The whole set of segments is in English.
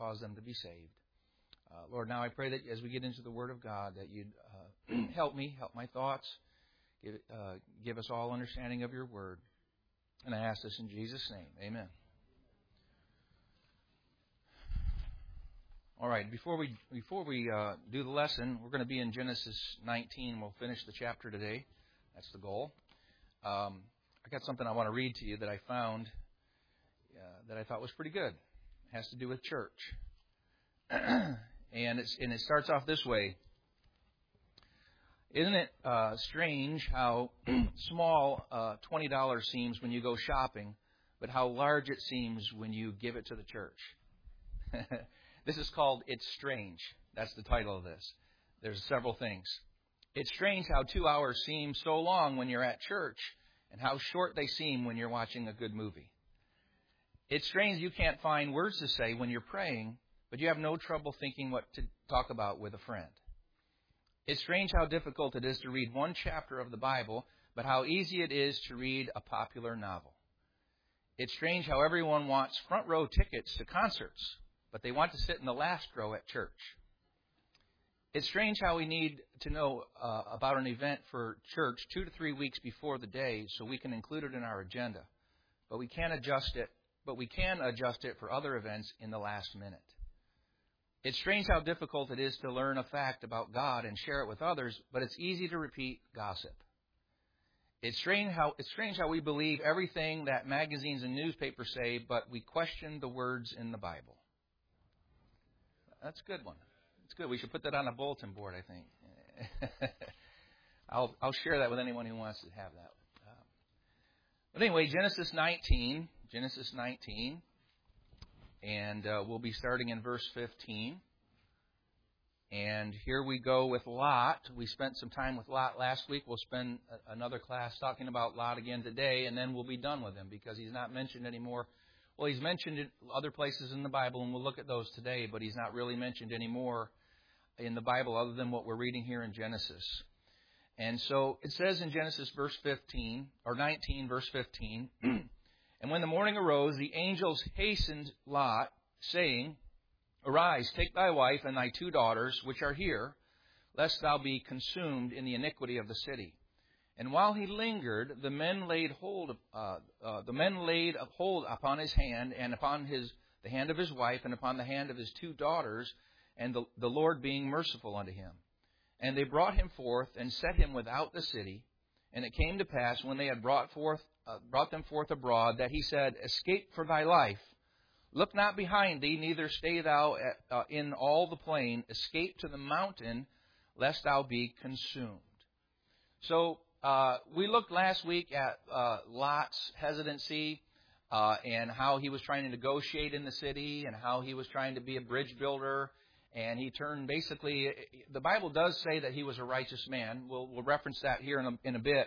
cause them to be saved. Lord, now I pray that as we get into the Word of God, that you'd help me, help my thoughts, give us all understanding of your Word. And I ask this in Jesus' name. Amen. All right, before we do the lesson, we're going to be in Genesis 19. We'll finish the chapter today. That's the goal. I got something I want to read to you that I found that I thought was pretty good. It has to do with church. And it starts off this way. Isn't it strange how small $20 seems when you go shopping, but how large it seems when you give it to the church? This is called It's Strange. That's the title of this. There's several things. It's strange how 2 hours seem so long when you're at church and how short they seem when you're watching a good movie. It's strange you can't find words to say when you're praying, but you have no trouble thinking what to talk about with a friend. It's strange how difficult it is to read one chapter of the Bible, but how easy it is to read a popular novel. It's strange how everyone wants front row tickets to concerts, but they want to sit in the last row at church. It's strange how we need to know about an event for church 2 to 3 weeks before the day so we can include it in our agenda, but we can adjust it for other events in the last minute. It's strange how difficult it is to learn a fact about God and share it with others, but it's easy to repeat gossip. It's strange how we believe everything that magazines and newspapers say, but we question the words in the Bible. That's a good one. It's good. We should put that on a bulletin board, I think. I'll share that with anyone who wants to have that. But anyway, Genesis 19, and we'll be starting in verse 15. And here we go with Lot. We spent some time with Lot last week. We'll spend another class talking about Lot again today, and then we'll be done with him because he's not mentioned anymore. Well, he's mentioned in other places in the Bible, and we'll look at those today, but he's not really mentioned anymore in the Bible other than what we're reading here in Genesis. And so it says in Genesis 19, verse 15, And when the morning arose, the angels hastened Lot, saying, Arise, take thy wife and thy 2 daughters, which are here, lest thou be consumed in the iniquity of the city. And while he lingered, the men laid hold upon his hand, and upon the hand of his wife, and upon the hand of his 2 daughters, and the Lord being merciful unto him. And they brought him forth, and set him without the city. And it came to pass, when they had brought them forth abroad, that he said, Escape for thy life. Look not behind thee, neither stay thou in all the plain. Escape to the mountain, lest thou be consumed. So, we looked last week at Lot's hesitancy and how he was trying to negotiate in the city and how he was trying to be a bridge builder. And he turned basically, the Bible does say that he was a righteous man. We'll reference that here in a bit.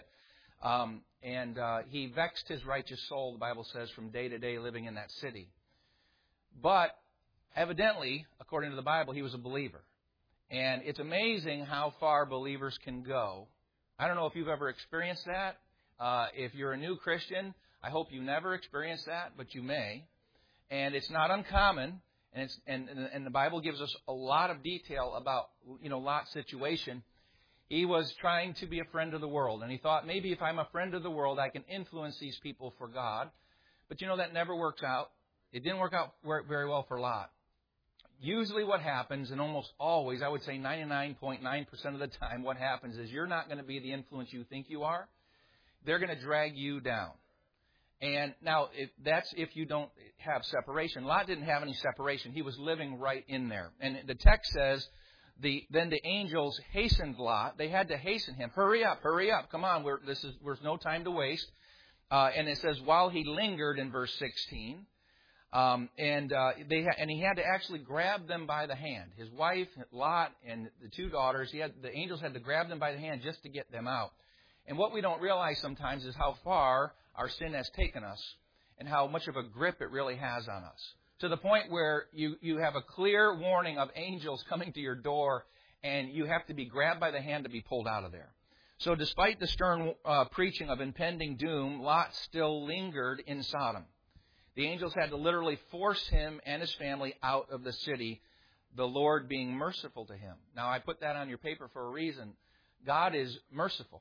And he vexed his righteous soul, the Bible says, from day to day living in that city. But evidently, according to the Bible, he was a believer. And it's amazing how far believers can go. I don't know if you've ever experienced that. If you're a new Christian, I hope you never experience that, but you may. And it's not uncommon. And the Bible gives us a lot of detail about, Lot's situation. He was trying to be a friend of the world. And he thought, maybe if I'm a friend of the world, I can influence these people for God. But that never works out. It didn't work out very well for Lot. Usually what happens, and almost always, I would say 99.9% of the time, what happens is you're not going to be the influence you think you are. They're going to drag you down. And now, that's if you don't have separation. Lot didn't have any separation. He was living right in there. And the text says, then the angels hastened Lot. They had to hasten him. Hurry up, come on. There's no time to waste. And it says, while he lingered in verse 16, and he had to actually grab them by the hand. His wife, Lot, and the 2 daughters, the angels had to grab them by the hand just to get them out. And what we don't realize sometimes is how far our sin has taken us and how much of a grip it really has on us. To the point where you have a clear warning of angels coming to your door and you have to be grabbed by the hand to be pulled out of there. So despite the stern preaching of impending doom, Lot still lingered in Sodom. The angels had to literally force him and his family out of the city, the Lord being merciful to him. Now, I put that on your paper for a reason. God is merciful.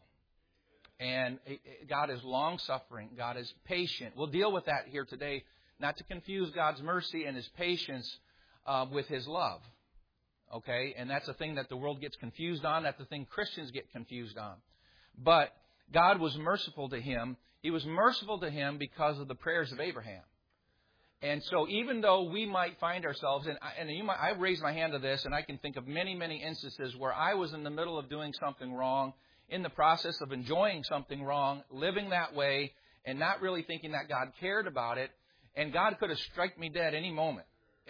And God is long-suffering. God is patient. We'll deal with that here today, not to confuse God's mercy and His patience with His love. Okay? And that's a thing that the world gets confused on. That's the thing Christians get confused on. But God was merciful to him. He was merciful to him because of the prayers of Abraham. And so even though we might find ourselves, I raised my hand to this, and I can think of many, many instances where I was in the middle of doing something wrong, in the process of enjoying something wrong, living that way, and not really thinking that God cared about it. And God could have struck me dead any moment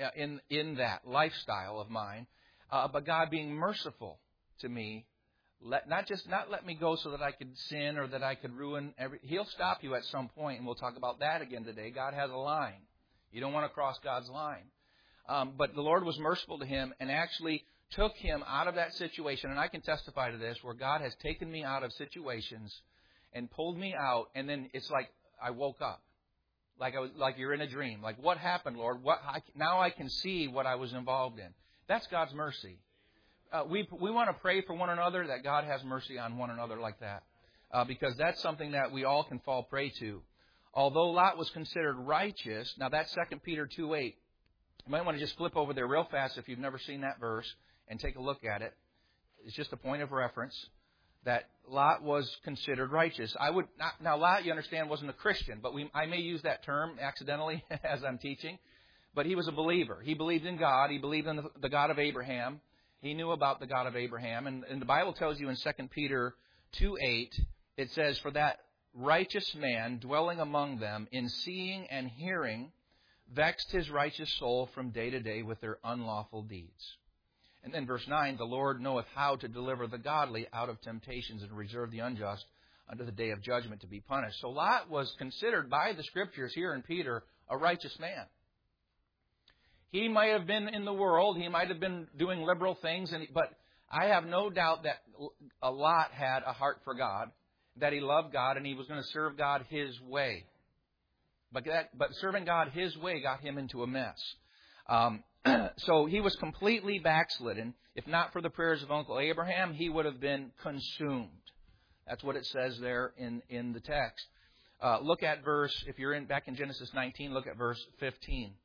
in that lifestyle of mine. But God being merciful to me, not let me go so that I could sin or that I could ruin He'll stop you at some point, and we'll talk about that again today. God has a line. You don't want to cross God's line. But the Lord was merciful to him and actually took him out of that situation. And I can testify to this, where God has taken me out of situations and pulled me out, and then it's like I woke up. Like you're in a dream. Like, what happened, Lord? Now I can see what I was involved in. That's God's mercy. We want to pray for one another that God has mercy on one another like that. Because that's something that we all can fall prey to. Although Lot was considered righteous, now that's 2 Peter 2:8. You might want to just flip over there real fast if you've never seen that verse and take a look at it. It's just a point of reference that Lot was considered righteous. Now Lot, you understand, wasn't a Christian, but I may use that term accidentally as I'm teaching. But he was a believer. He believed in God. He believed in the God of Abraham. He knew about the God of Abraham. And the Bible tells you in 2 Peter 2:8, it says, "For that righteous man dwelling among them in seeing and hearing vexed his righteous soul from day to day with their unlawful deeds." And then verse 9, "The Lord knoweth how to deliver the godly out of temptations and reserve the unjust unto the day of judgment to be punished." So Lot was considered by the Scriptures here in Peter a righteous man. He might have been in the world. He might have been doing liberal things. But I have no doubt that Lot had a heart for God, that he loved God, and he was going to serve God his way. But serving God his way got him into a mess. So he was completely backslidden. If not for the prayers of Uncle Abraham, he would have been consumed. That's what it says there in the text. Look at if you're back in Genesis 19, look at verse 15.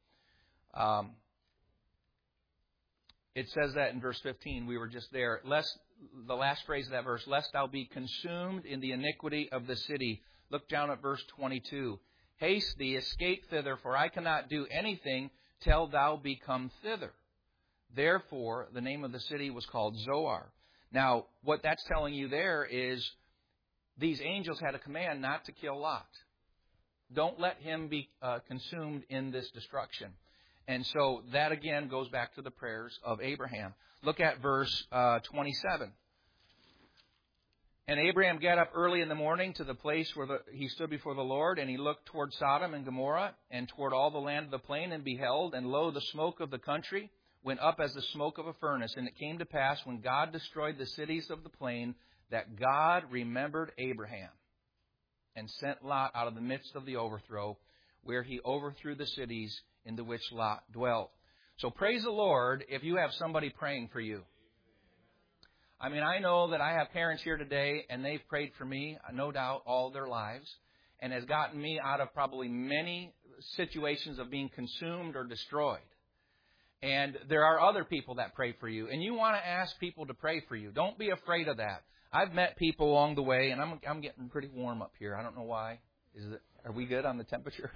It says that in verse 15, we were just there. The last phrase of that verse, "Lest thou be consumed in the iniquity of the city." Look down at verse 22. "Haste thee, escape thither, for I cannot do anything till thou be come thither." Therefore, the name of the city was called Zoar. Now, what that's telling you there is these angels had a command not to kill Lot. Don't let him be consumed in this destruction. And so that again goes back to the prayers of Abraham. Look at verse 27. "And Abraham got up early in the morning to the place where he stood before the Lord, and he looked toward Sodom and Gomorrah and toward all the land of the plain, and beheld, and lo, the smoke of the country went up as the smoke of a furnace. And it came to pass, when God destroyed the cities of the plain, that God remembered Abraham and sent Lot out of the midst of the overthrow, where he overthrew the cities in the which Lot dwelt." So praise the Lord if you have somebody praying for you. I mean, I know that I have parents here today, and they've prayed for me, no doubt, all their lives, and has gotten me out of probably many situations of being consumed or destroyed. And there are other people that pray for you, and you want to ask people to pray for you. Don't be afraid of that. I've met people along the way, and I'm getting pretty warm up here. I don't know why. Are we good on the temperature?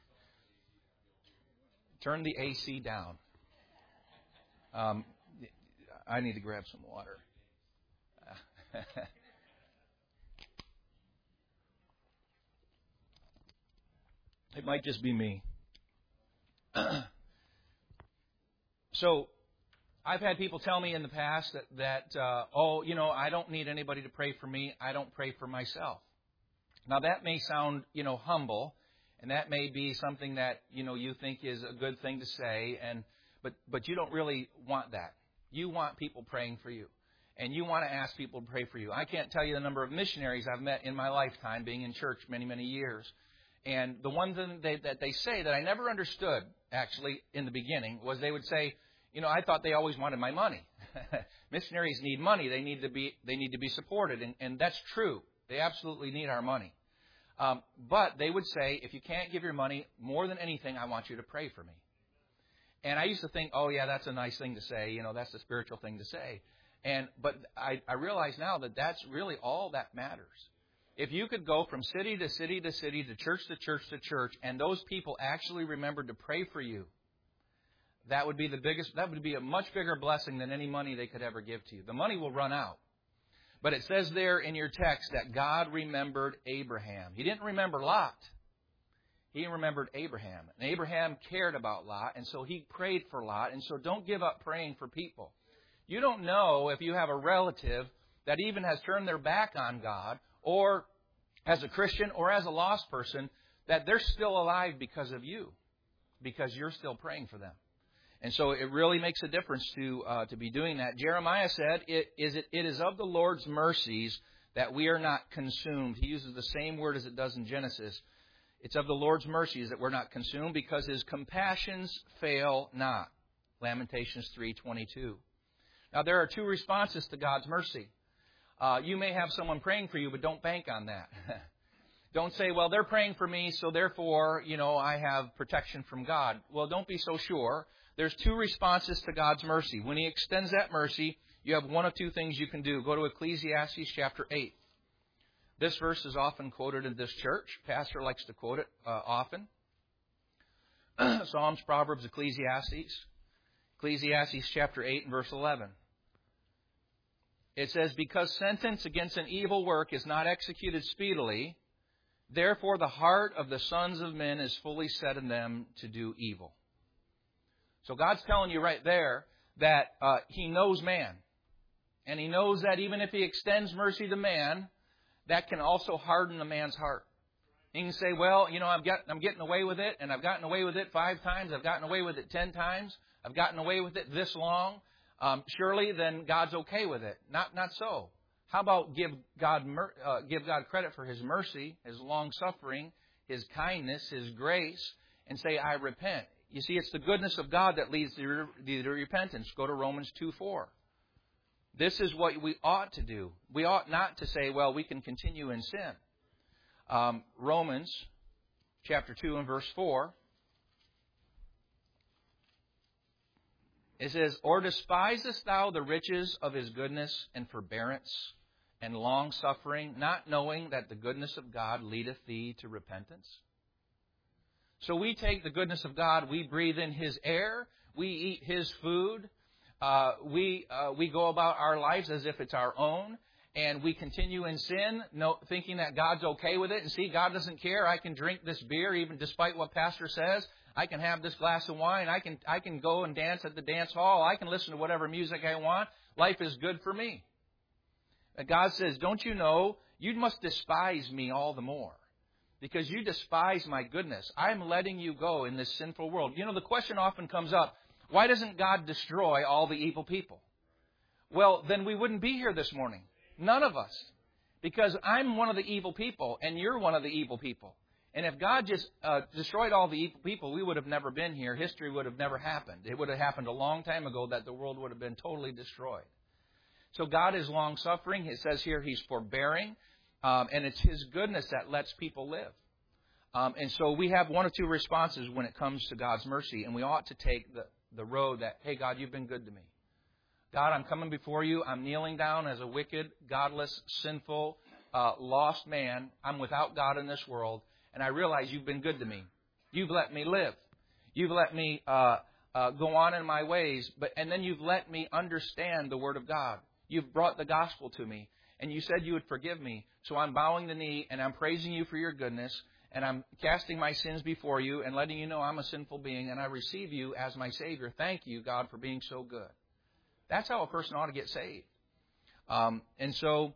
Turn the AC down. I need to grab some water. It might just be me. So I've had people tell me in the past that I don't need anybody to pray for me. I don't pray for myself. Now that may sound, humble, and that may be something that, you think is a good thing to say, but you don't really want that. You want people praying for you. And you want to ask people to pray for you. I can't tell you the number of missionaries I've met in my lifetime being in church many, many years. And the one thing that they say that I never understood, actually, in the beginning, was they would say, I thought they always wanted my money. Missionaries need money. They need to be supported. And that's true. They absolutely need our money. But they would say, if you can't give your money, more than anything, I want you to pray for me. And I used to think, oh, yeah, that's a nice thing to say. That's a spiritual thing to say. But I realize now that that's really all that matters. If you could go from city to city to city, to church to church to church, and those people actually remembered to pray for you, that would be a much bigger blessing than any money they could ever give to you. The money will run out. But it says there in your text that God remembered Abraham. He didn't remember Lot. He remembered Abraham. And Abraham cared about Lot, and so he prayed for Lot. And so don't give up praying for people. You don't know if you have a relative that even has turned their back on God, or as a Christian or as a lost person, that they're still alive because of you, because you're still praying for them. And so it really makes a difference to be doing that. Jeremiah said, it is of the Lord's mercies that we are not consumed. He uses the same word as it does in Genesis. It's of the Lord's mercies that we're not consumed, because His compassions fail not. Lamentations 3:22. Now, there are two responses to God's mercy. You may have someone praying for you, but don't bank on that. Don't say, well, they're praying for me, so therefore, I have protection from God. Well, don't be so sure. There's two responses to God's mercy. When He extends that mercy, you have one of two things you can do. Go to Ecclesiastes chapter 8. This verse is often quoted in this church. Pastor likes to quote it often. Psalms, Proverbs, Ecclesiastes. Ecclesiastes chapter 8 and verse 11. It says, because sentence against an evil work is not executed speedily, therefore the heart of the sons of men is fully set in them to do evil. So God's telling you right there that He knows man. And He knows that even if He extends mercy to man, that can also harden a man's heart. He can say, well, I'm getting away with it, and I've gotten away with it 5 times, I've gotten away with it 10 times, I've gotten away with it this long. Surely then God's okay with it. Not so. How about give God credit for His mercy, His long suffering, His kindness, His grace, and say, I repent. You see, it's the goodness of God that leads to repentance. Go to Romans 2:4. This is what we ought to do. We ought not to say, well, we can continue in sin. Romans chapter 2 and verse 4. It says, or despisest thou the riches of His goodness and forbearance and long-suffering, not knowing that the goodness of God leadeth thee to repentance? So we take the goodness of God, we breathe in His air, we eat His food, we go about our lives as if it's our own, and we continue in sin, thinking that God's okay with it. And see, God doesn't care. I can drink this beer even despite what Pastor says. I can have this glass of wine. I can go and dance at the dance hall. I can listen to whatever music I want. Life is good for me. And God says, don't you know, you must despise me all the more, because you despise my goodness. I'm letting you go in this sinful world. The question often comes up, why doesn't God destroy all the evil people? Well, then we wouldn't be here this morning. None of us. Because I'm one of the evil people, and you're one of the evil people. And if God just destroyed all the evil people, we would have never been here. History would have never happened. It would have happened a long time ago that the world would have been totally destroyed. So God is long-suffering. It says here He's forbearing. And it's His goodness that lets people live. And so we have one of two responses when it comes to God's mercy. And we ought to take the road that, hey, God, you've been good to me. God, I'm coming before you. I'm kneeling down as a wicked, godless, sinful, lost man. I'm without God in this world. And I realize you've been good to me. You've let me live. You've let me go on in my ways. And then you've let me understand the Word of God. You've brought the gospel to me. And you said you would forgive me. So I'm bowing the knee and I'm praising you for your goodness. And I'm casting my sins before you and letting you know I'm a sinful being. And I receive you as my Savior. Thank you, God, for being so good. That's how a person ought to get saved. And so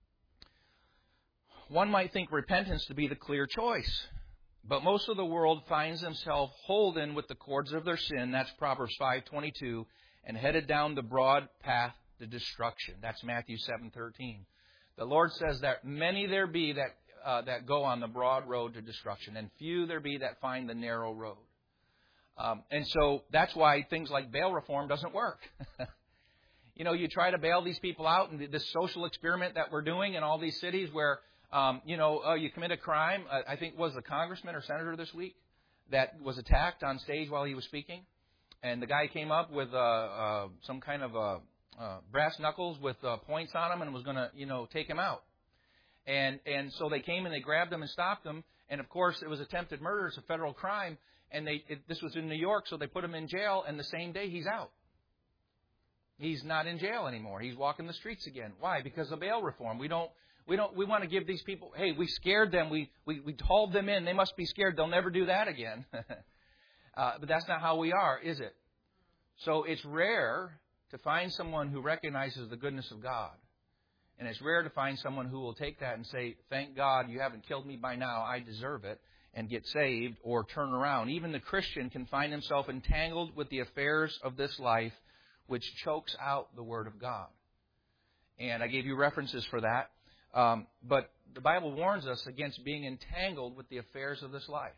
one might think repentance to be the clear choice. But most of the world finds themselves holden with the cords of their sin. That's Proverbs 5:22. And headed down the broad path to destruction. That's Matthew 7:13. The Lord says that many there be that that go on the broad road to destruction, and few there be that find the narrow road. And so that's why things like bail reform doesn't work. You try to bail these people out, and this social experiment that we're doing in all these cities where, you commit a crime. I think it was a congressman or senator this week that was attacked on stage while he was speaking. And the guy came up with some kind of brass knuckles with points on them and was going to, take him out. And so they came and they grabbed him and stopped him. And, of course, it was attempted murder. It's a federal crime. And this was in New York, so they put him in jail. And the same day, he's out. He's not in jail anymore. He's walking the streets again. Why? Because of bail reform. We want to give these people, hey, we scared them. We hauled them in. They must be scared. They'll never do that again. But that's not how we are, is it? So it's rare to find someone who recognizes the goodness of God. And it's rare to find someone who will take that and say, thank God you haven't killed me by now. I deserve it, and get saved or turn around. Even the Christian can find himself entangled with the affairs of this life, which chokes out the Word of God. And I gave you references for that. But the Bible warns us against being entangled with the affairs of this life.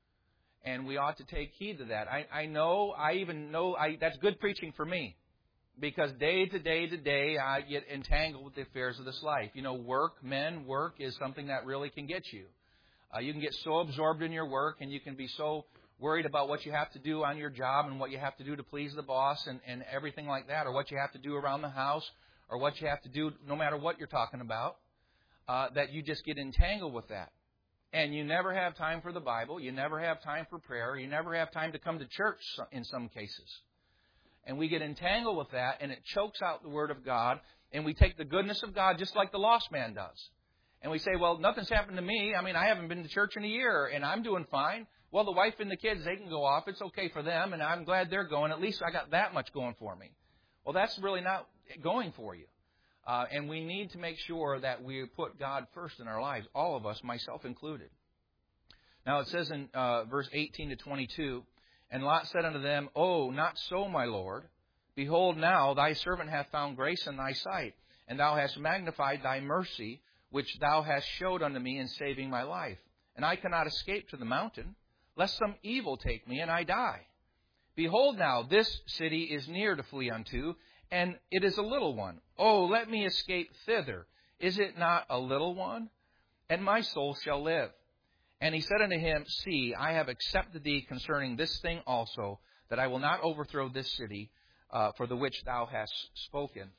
And we ought to take heed to that. I know that's good preaching for me. Because day to day, I get entangled with the affairs of this life. Work is something that really can get you. You can get so absorbed in your work, and you can be so worried about what you have to do on your job and what you have to do to please the boss and everything like that, or what you have to do around the house, or what you have to do no matter what you're talking about, that you just get entangled with that. And you never have time for the Bible. You never have time for prayer. You never have time to come to church in some cases. And we get entangled with that, and it chokes out the Word of God. And we take the goodness of God just like the lost man does. And we say, well, nothing's happened to me. I haven't been to church in a year, and I'm doing fine. Well, the wife and the kids, they can go off. It's okay for them, and I'm glad they're going. At least I got that much going for me. Well, that's really not going for you. And we need to make sure that we put God first in our lives, all of us, myself included. Now, it says in verse 18 to 22, and Lot said unto them, Oh, not so, my Lord. Behold, now thy servant hath found grace in thy sight, and thou hast magnified thy mercy, which thou hast showed unto me in saving my life. And I cannot escape to the mountain, lest some evil take me, and I die. Behold now, this city is near to flee unto, and it is a little one. Oh, let me escape thither. Is it not a little one? And my soul shall live. And he said unto him, See, I have accepted thee concerning this thing also, that I will not overthrow this city for the which thou hast spoken.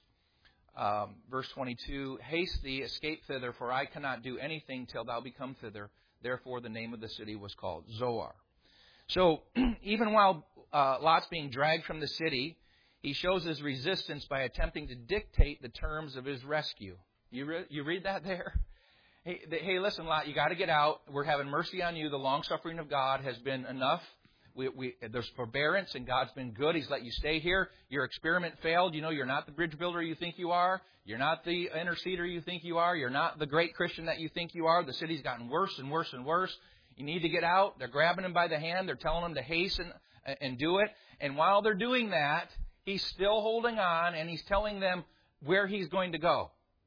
Verse 22, Haste thee, escape thither, for I cannot do anything till thou become thither. Therefore the name of the city was called Zoar. So even while Lot's being dragged from the city, he shows his resistance by attempting to dictate the terms of his rescue. You read that there? Hey, listen, Lot, you got to get out. We're having mercy on you. The long-suffering of God has been enough. There's forbearance, and God's been good. He's let you stay here. Your experiment failed. You're not the bridge builder you think you are. You're not the interceder you think you are. You're not the great Christian that you think you are. The city's gotten worse and worse and worse. You need to get out. They're grabbing him by the hand. They're telling him to hasten and do it. And while they're doing that, he's still holding on, and he's telling them where he's going to go.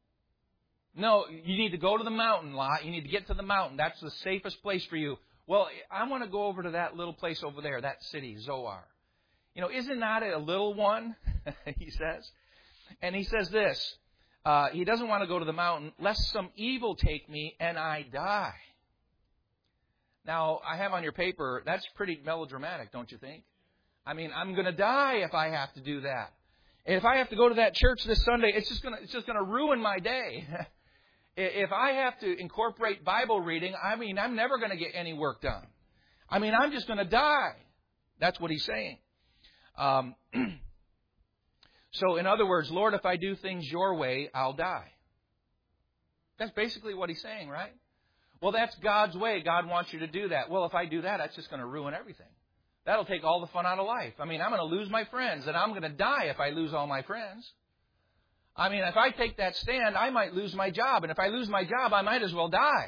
No, you need to go to the mountain, Lot. You need to get to the mountain. That's the safest place for you. Well, I want to go over to that little place over there, that city, Zoar. Isn't that a little one? He says. And he says this. He doesn't want to go to the mountain, lest some evil take me and I die. Now, I have on your paper, that's pretty melodramatic, don't you think? I'm going to die if I have to do that. And if I have to go to that church this Sunday, it's just going to ruin my day. If I have to incorporate Bible reading, I'm never going to get any work done. I'm just going to die. That's what he's saying. So, in other words, Lord, if I do things your way, I'll die. That's basically what he's saying, right? Well, that's God's way. God wants you to do that. Well, if I do that, that's just going to ruin everything. That'll take all the fun out of life. I'm going to lose my friends, and I'm going to die if I lose all my friends. If I take that stand, I might lose my job. And if I lose my job, I might as well die.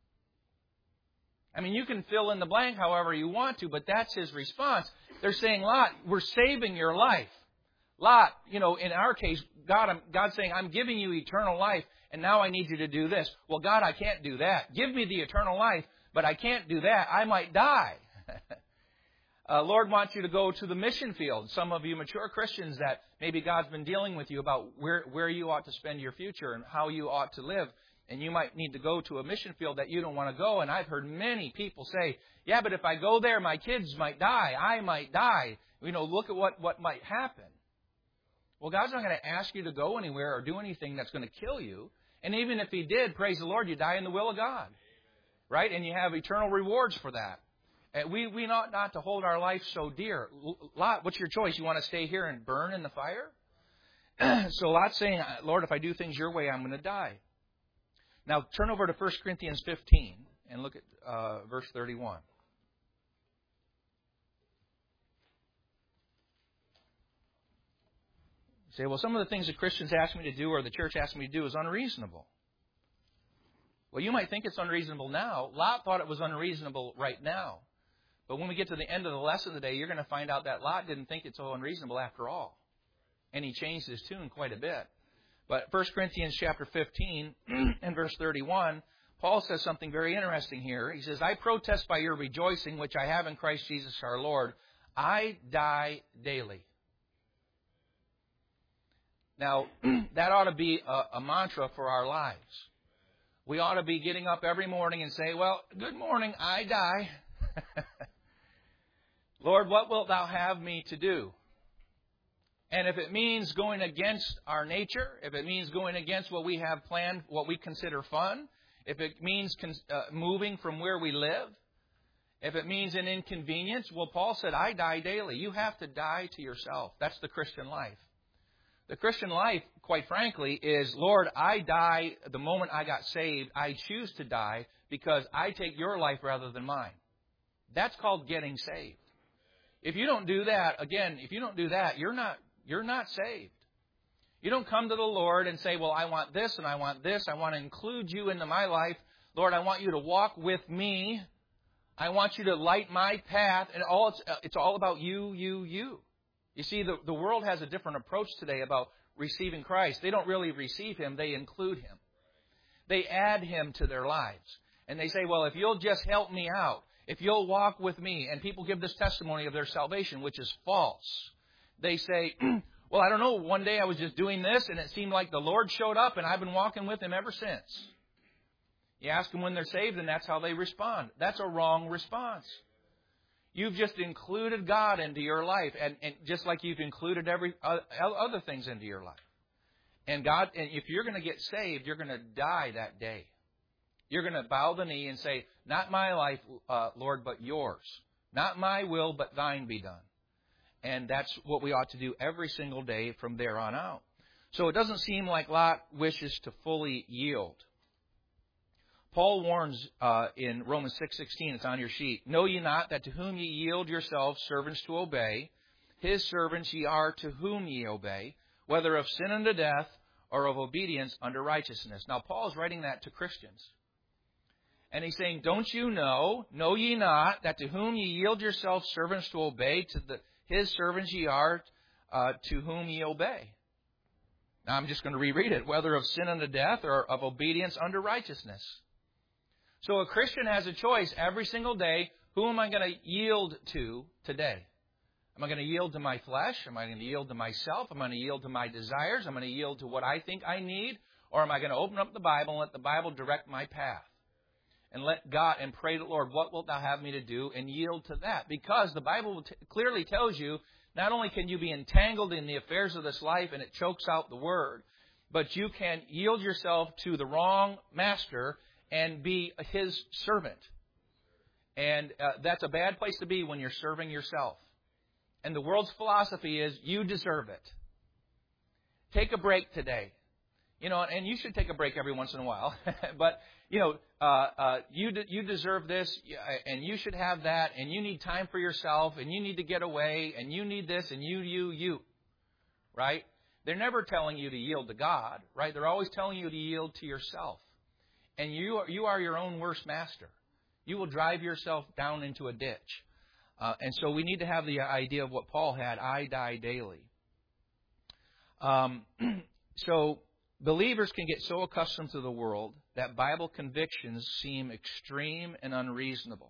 You can fill in the blank however you want to, but that's his response. They're saying, Lot, we're saving your life. Lot, in our case, God's saying, I'm giving you eternal life, and now I need you to do this. Well, God, I can't do that. Give me the eternal life, but I can't do that. I might die. Lord wants you to go to the mission field. Some of you mature Christians that maybe God's been dealing with you about where you ought to spend your future and how you ought to live. And you might need to go to a mission field that you don't want to go. And I've heard many people say, yeah, but if I go there, my kids might die. I might die. Look at what might happen. Well, God's not going to ask you to go anywhere or do anything that's going to kill you. And even if He did, praise the Lord, you die in the will of God. Right? And you have eternal rewards for that. And we ought not to hold our life so dear. Lot, what's your choice? You want to stay here and burn in the fire? So Lot's saying, Lord, if I do things your way, I'm going to die. Now, turn over to 1 Corinthians 15 and look at verse 31. You say, well, some of the things that Christians ask me to do or the church asks me to do is unreasonable. Well, you might think it's unreasonable now. Lot thought it was unreasonable right now. But when we get to the end of the lesson today, you're going to find out that Lot didn't think it's so unreasonable after all. And he changed his tune quite a bit. But 1 Corinthians chapter 15 and verse 31, Paul says something very interesting here. He says, I protest by your rejoicing, which I have in Christ Jesus our Lord. I die daily. Now, that ought to be a mantra for our lives. We ought to be getting up every morning and say, well, good morning, I die. Lord, what wilt thou have me to do? And if it means going against our nature, if it means going against what we have planned, what we consider fun, if it means moving from where we live, if it means an inconvenience, well, Paul said, I die daily. You have to die to yourself. That's the Christian life. The Christian life, quite frankly, is, Lord, I die the moment I got saved. I choose to die because I take your life rather than mine. That's called getting saved. If you don't do that, again, you're not saved. You don't come to the Lord and say, well, I want this and I want this. I want to include you into my life. Lord, I want you to walk with me. I want you to light my path. And it's all about you. You see, the world has a different approach today about receiving Christ. They don't really receive Him. They include Him. They add Him to their lives. And they say, well, if you'll just help me out, if you'll walk with me, and people give this testimony of their salvation, which is false. They say, well, I don't know, one day I was just doing this, and it seemed like the Lord showed up, and I've been walking with Him ever since. You ask them when they're saved, and that's how they respond. That's a wrong response. You've just included God into your life, and just like you've included every other things into your life. And if you're going to get saved, you're going to die that day. You're going to bow the knee and say, not my life, Lord, but yours. Not my will, but thine be done. And that's what we ought to do every single day from there on out. So it doesn't seem like Lot wishes to fully yield. Paul warns in Romans 6:16, it's on your sheet, know ye not that to whom ye yield yourselves servants to obey, his servants ye are to whom ye obey, whether of sin unto death or of obedience unto righteousness. Now Paul is writing that to Christians. And he's saying, don't you know ye not, that to whom ye yield yourselves servants to obey, his servants ye are to whom ye obey. Now I'm just going to reread it, whether of sin unto death or of obedience unto righteousness. So a Christian has a choice every single day. Who am I going to yield to today? Am I going to yield to my flesh? Am I going to yield to myself? Am I going to yield to my desires? Am I going to yield to what I think I need? Or am I going to open up the Bible and let the Bible direct my path? And let God and pray to the Lord, what wilt thou have me to do? And yield to that. Because the Bible clearly tells you, not only can you be entangled in the affairs of this life and it chokes out the word, but you can yield yourself to the wrong master and be his servant. And that's a bad place to be when you're serving yourself. And the world's philosophy is, you deserve it. Take a break today. And you should take a break every once in a while. But, you deserve this, and you should have that, and you need time for yourself, and you need to get away, and you need this, and you. Right? They're never telling you to yield to God. Right? They're always telling you to yield to yourself. And you are your own worst master. You will drive yourself down into a ditch. And so we need to have the idea of what Paul had, I die daily. So believers can get so accustomed to the world that Bible convictions seem extreme and unreasonable.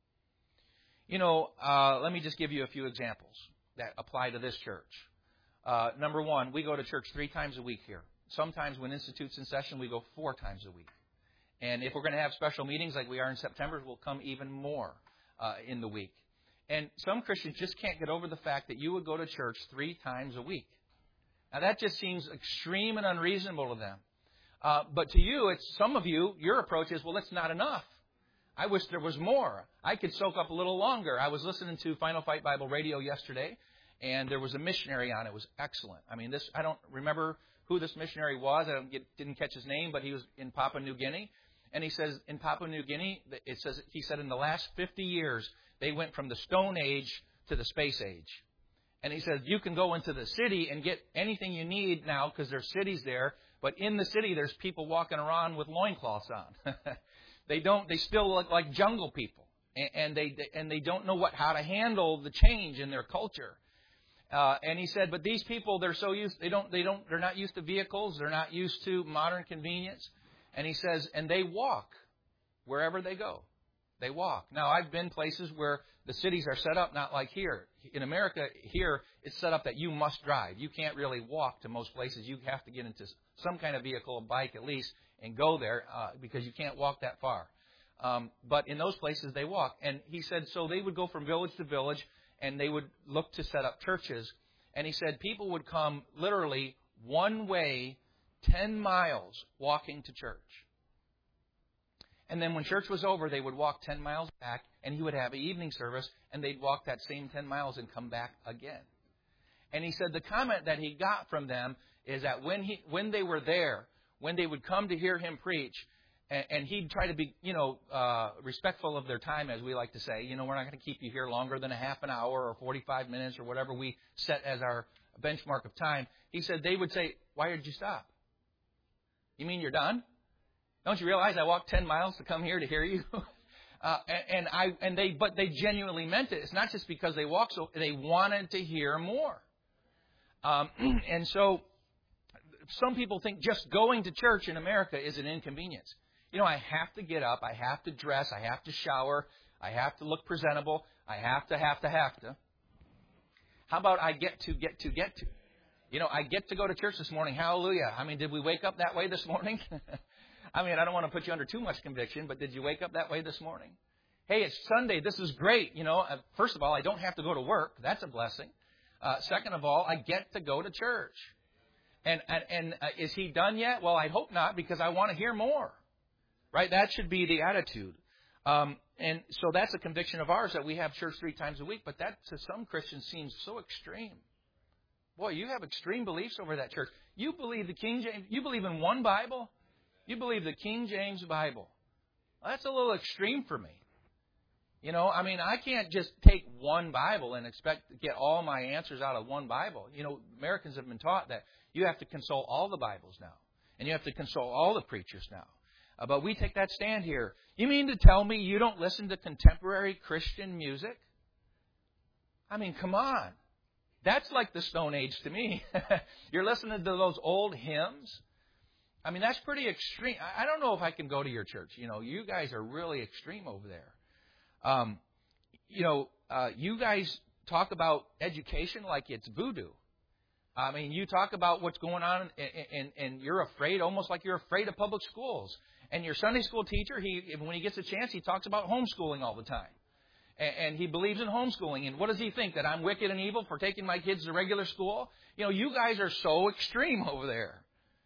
Let me just give you a few examples that apply to this church. Number one, we go to church 3 times a week here. Sometimes when Institute's in session, we go 4 times a week. And if we're going to have special meetings like we are in September, we'll come even more in the week. And some Christians just can't get over the fact that you would go to church 3 times a week. Now, that just seems extreme and unreasonable to them. But to you, some of you, your approach is, well, it's not enough. I wish there was more. I could soak up a little longer. I was listening to Final Fight Bible Radio yesterday, and there was a missionary on. It was excellent. I don't remember who this missionary was. I didn't catch his name, but he was in Papua New Guinea. And he says in Papua New Guinea, he said in the last 50 years, they went from the Stone Age to the Space Age. And he said, you can go into the city and get anything you need now because there's cities there. But in the city, there's people walking around with loincloths on. They still look like jungle people. And they don't know how to handle the change in their culture. And he said, but these people, they're not used to vehicles. They're not used to modern convenience. And he says, and they walk wherever they go. They walk. Now, I've been places where the cities are set up not like here. In America, here, it's set up that you must drive. You can't really walk to most places. You have to get into some kind of vehicle, a bike at least, and go there because you can't walk that far. But in those places, they walk. And he said, so they would go from village to village, and they would look to set up churches. And he said people would come literally one way 10 miles walking to church. And then when church was over, they would walk 10 miles back, and he would have an evening service, and they'd walk that same 10 miles and come back again. And he said the comment that he got from them is that when they were there, when they would come to hear him preach, and he'd try to be, respectful of their time, as we like to say. We're not going to keep you here longer than a half an hour or 45 minutes or whatever we set as our benchmark of time. He said they would say, why did you stop? You mean you're done? Don't you realize I walked 10 miles to come here to hear you? But they genuinely meant it. It's not just because they walked, so they wanted to hear more. And so some people think just going to church in America is an inconvenience. I have to get up, I have to dress, I have to shower, I have to look presentable, I have to. How about I get to? I get to go to church this morning. Hallelujah. Did we wake up that way this morning? I don't want to put you under too much conviction, but did you wake up that way this morning? Hey, it's Sunday. This is great. First of all, I don't have to go to work. That's a blessing. Second of all, I get to go to church. And is he done yet? Well, I hope not, because I want to hear more. Right? That should be the attitude. And so that's a conviction of ours, that we have church 3 times a week. But that to some Christians seems so extreme. Boy, you have extreme beliefs over that church. You believe the King James. You believe in one Bible. You believe the King James Bible. Well, that's a little extreme for me. I can't just take one Bible and expect to get all my answers out of one Bible. Americans have been taught that you have to consult all the Bibles now. And you have to consult all the preachers now. But we take that stand here. You mean to tell me you don't listen to contemporary Christian music? Come on. That's like the Stone Age to me. You're listening to those old hymns? That's pretty extreme. I don't know if I can go to your church. You guys are really extreme over there. You guys talk about education like it's voodoo. You talk about what's going on, and you're afraid, almost like you're afraid of public schools. And your Sunday school teacher, when he gets a chance, he talks about homeschooling all the time. And he believes in homeschooling. And what does he think? That I'm wicked and evil for taking my kids to regular school? You guys are so extreme over there.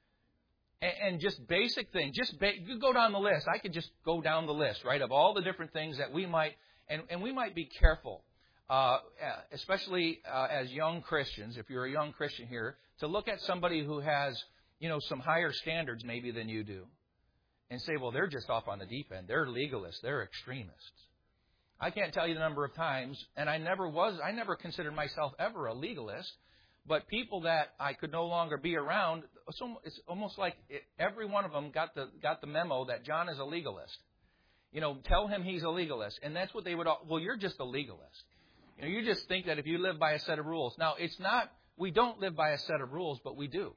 And just basic things. You go down the list. I could just go down the list, right, of all the different things that we might, and we might be careful, especially as young Christians, if you're a young Christian here, to look at somebody who has, some higher standards maybe than you do, and say, well, they're just off on the deep end. They're legalists. They're extremists. I can't tell you the number of times, and I never considered myself ever a legalist, but people that I could no longer be around, it's almost like every one of them got the memo that John is a legalist. Tell him he's a legalist. And that's what they would, well, you're just a legalist. You just think that if you live by a set of rules. Now, it's not We don't live by a set of rules, but we do.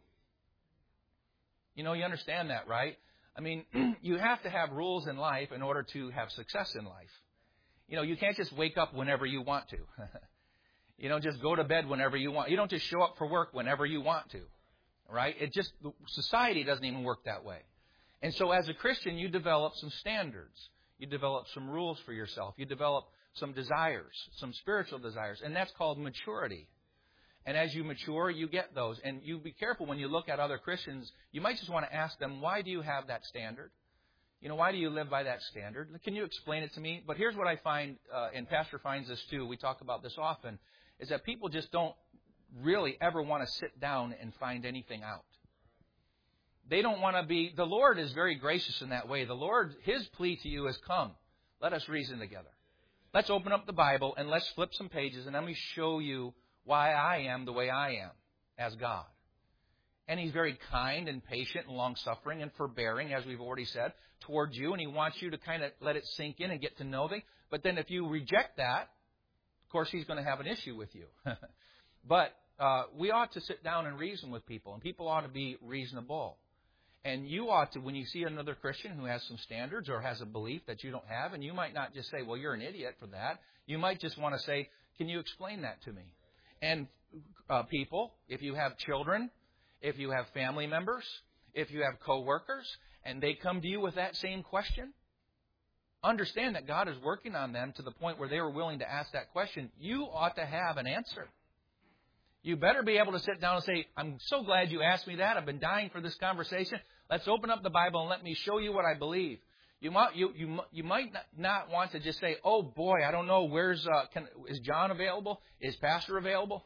You understand that, right? I mean, you have to have rules in life in order to have success in life. You can't just wake up whenever you want to. You don't just go to bed whenever you want. You don't just show up for work whenever you want to, right? Society doesn't even work that way. And so as a Christian, you develop some standards. You develop some rules for yourself. You develop some desires, some spiritual desires, and that's called maturity. And as you mature, you get those. And you be careful when you look at other Christians. You might just want to ask them, why do you have that standard? Why do you live by that standard? Can you explain it to me? But here's what I find, and Pastor finds this too, we talk about this often, is that people just don't really ever want to sit down and find anything out. They don't want to be, the Lord is very gracious in that way. The Lord, His plea to you is, come, let us reason together. Let's open up the Bible and let's flip some pages and let me show you why I am the way I am as God. And He's very kind and patient and long-suffering and forbearing, as we've already said, towards you. And He wants you to kind of let it sink in and get to know things. But then if you reject that, of course, He's going to have an issue with you. But we ought to sit down and reason with people. And people ought to be reasonable. And you ought to, when you see another Christian who has some standards or has a belief that you don't have, and you might not just say, well, you're an idiot for that. You might just want to say, can you explain that to me? And people, if you have children, if you have family members, if you have coworkers, and they come to you with that same question, understand that God is working on them to the point where they were willing to ask that question. You ought to have an answer. You better be able to sit down and say, I'm so glad you asked me that. I've been dying for this conversation. Let's open up the Bible and let me show you what I believe. You might not want to just say, oh boy, I don't know, is John available? Is Pastor available?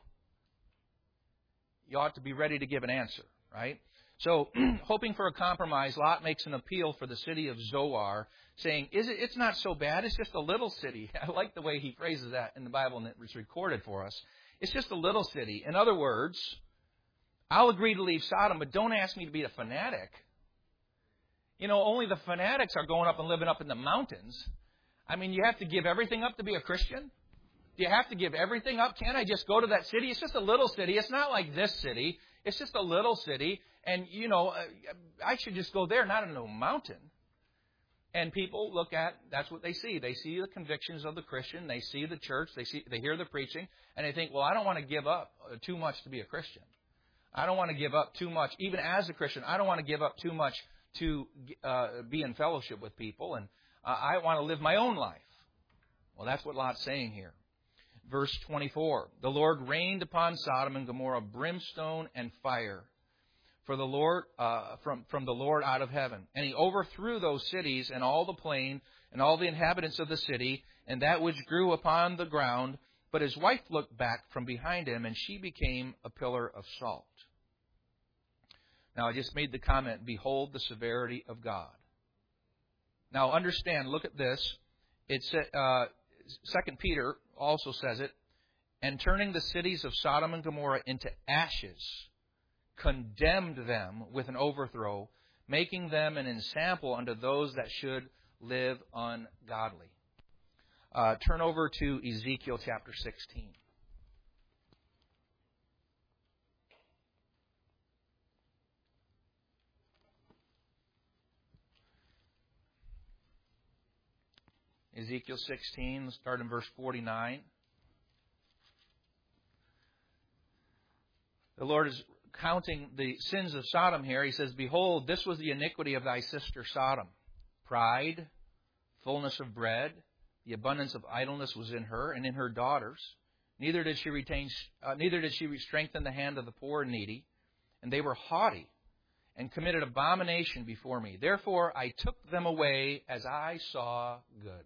You ought to be ready to give an answer, right? So, hoping for a compromise, Lot makes an appeal for the city of Zoar, saying, it's not so bad, it's just a little city. I like the way he phrases that in the Bible, and it was recorded for us. It's just a little city. In other words, I'll agree to leave Sodom, but don't ask me to be a fanatic. Only the fanatics are going up and living up in the mountains. I mean, you have to give everything up to be a Christian? Do you have to give everything up? Can't I just go to that city? It's just a little city. It's not like this city. It's just a little city. And, I should just go there, not in a mountain. And people look at, that's what they see. They see the convictions of the Christian. They see the church. They hear the preaching. And they think, well, I don't want to give up too much to be a Christian. I don't want to give up too much. Even as a Christian, I don't want to give up too much to be in fellowship with people. And I want to live my own life. Well, that's what Lot's saying here. Verse 24, the Lord rained upon Sodom and Gomorrah brimstone and fire for the Lord from the Lord out of heaven. And He overthrew those cities and all the plain and all the inhabitants of the city and that which grew upon the ground. But his wife looked back from behind him, and she became a pillar of salt. Now, I just made the comment, behold the severity of God. Now, understand, look at this. It's 2 Peter also says it, and turning the cities of Sodom and Gomorrah into ashes, condemned them with an overthrow, making them an ensample unto those that should live ungodly. Turn over to Ezekiel chapter 16. Ezekiel 16, let's start in verse 49. The Lord is counting the sins of Sodom here. He says, behold, this was the iniquity of thy sister Sodom. Pride, fullness of bread, the abundance of idleness was in her and in her daughters. Neither did she strengthen the hand of the poor and needy. And they were haughty and committed abomination before me. Therefore I took them away as I saw good.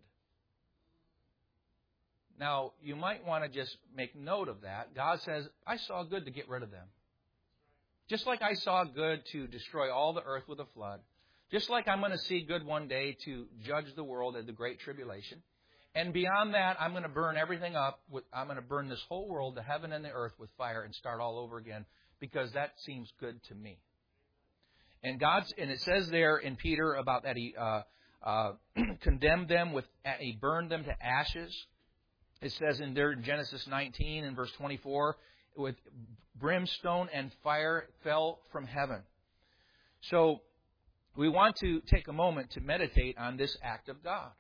Now, you might want to just make note of that. God says, I saw good to get rid of them. Just like I saw good to destroy all the earth with a flood. Just like I'm going to see good one day to judge the world at the Great Tribulation. And beyond that, I'm going to burn everything up. I'm going to burn this whole world, the heaven and the earth, with fire and start all over again. Because that seems good to me. And it says there in Peter about that He condemned them He burned them to ashes. It says in Genesis 19 and verse 24, with brimstone and fire fell from heaven. So we want to take a moment to meditate on this act of God.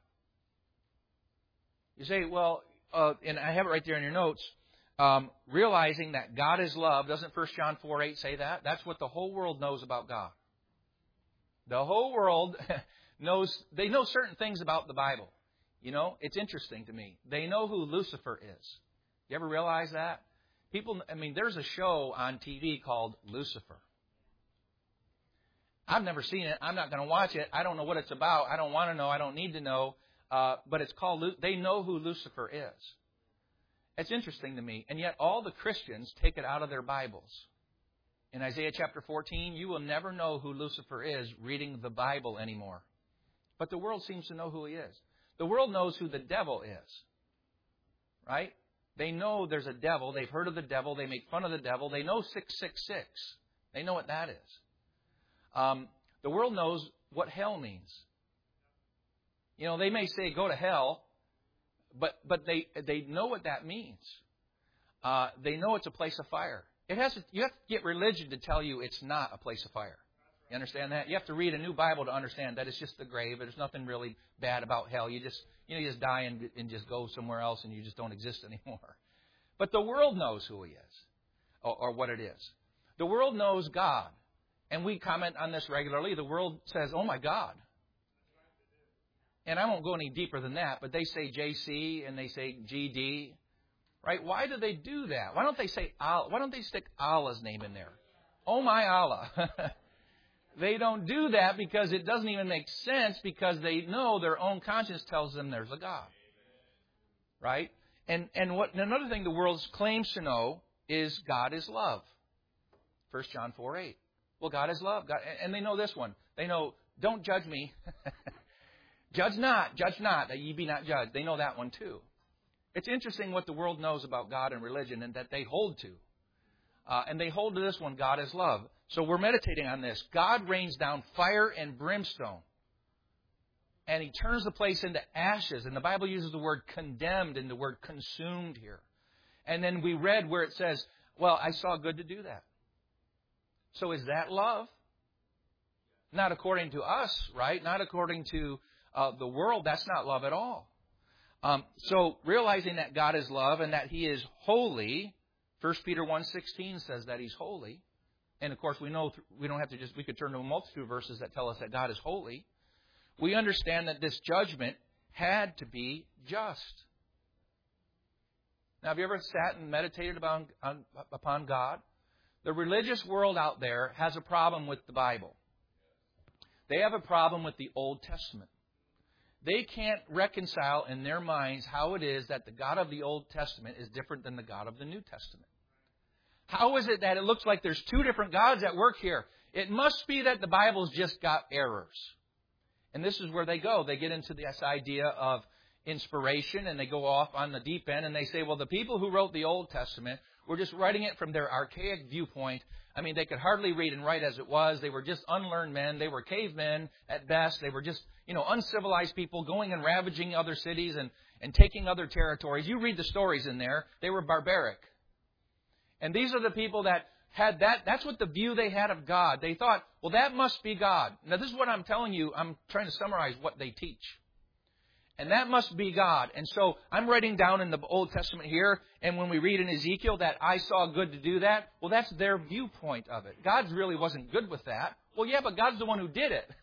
You say, well, and I have it right there in your notes, realizing that God is love. Doesn't 1 John 4:8 say that? That's what the whole world knows about God. The whole world they know certain things about the Bible. You know, it's interesting to me. They know who Lucifer is. You ever realize that? There's a show on TV called Lucifer. I've never seen it. I'm not going to watch it. I don't know what it's about. I don't want to know. I don't need to know. But it's called, they know who Lucifer is. It's interesting to me. And yet all the Christians take it out of their Bibles. In Isaiah chapter 14, you will never know who Lucifer is reading the Bible anymore. But the world seems to know who he is. The world knows who the devil is. Right? They know there's a devil. They've heard of the devil. They make fun of the devil. They know 666. They know what that is. The world knows what hell means. You know, they may say go to hell, but they know what that means. They know it's a place of fire. You have to get religion to tell you it's not a place of fire. You understand that? You have to read a new Bible to understand that it's just the grave. There's nothing really bad about hell. You just die and just go somewhere else and you just don't exist anymore. But the world knows who he is or what it is. The world knows God. And we comment on this regularly. The world says, oh my God. And I won't go any deeper than that, but they say JC and they say GD. Right? Why do they do that? Why don't they say Allah? Why don't they stick Allah's name in there? Oh my Allah. They don't do that because it doesn't even make sense because they know their own conscience tells them there's a God. Right? And another thing the world claims to know is God is love. 1 John 4:8. Well, God is love. And they know this one. They know, don't judge me. Judge not, that ye be not judged. They know that one too. It's interesting what the world knows about God and religion and that they hold to. And they hold to this one, God is love. So we're meditating on this. God rains down fire and brimstone. And he turns the place into ashes. And the Bible uses the word condemned and the word consumed here. And then we read where it says, well, I saw good to do that. So is that love? Not according to us, right? Not according to the world. That's not love at all. So realizing that God is love and that he is holy, 1 Peter 1:16 says that he's holy. And of course we know we don't have to we could turn to a multitude of verses that tell us that God is holy. We understand that this judgment had to be just. Now, have you ever sat and meditated upon God? The religious world out there has a problem with the Bible. They have a problem with the Old Testament. They can't reconcile in their minds how it is that the God of the Old Testament is different than the God of the New Testament. How is it that it looks like there's two different gods at work here? It must be that the Bible's just got errors. And this is where they go. They get into this idea of inspiration and they go off on the deep end and they say, well, the people who wrote the Old Testament were just writing it from their archaic viewpoint. I mean, they could hardly read and write as it was. They were just unlearned men. They were cavemen at best. They were just, uncivilized people going and ravaging other cities and taking other territories. You read the stories in there. They were barbaric. And these are the people that had that. That's what the view they had of God. They thought, well, that must be God. Now, this is what I'm telling you. I'm trying to summarize what they teach. And that must be God. And so I'm writing down in the Old Testament here, and when we read in Ezekiel that I saw good to do that, well, that's their viewpoint of it. God really wasn't good with that. Well, yeah, but God's the one who did it.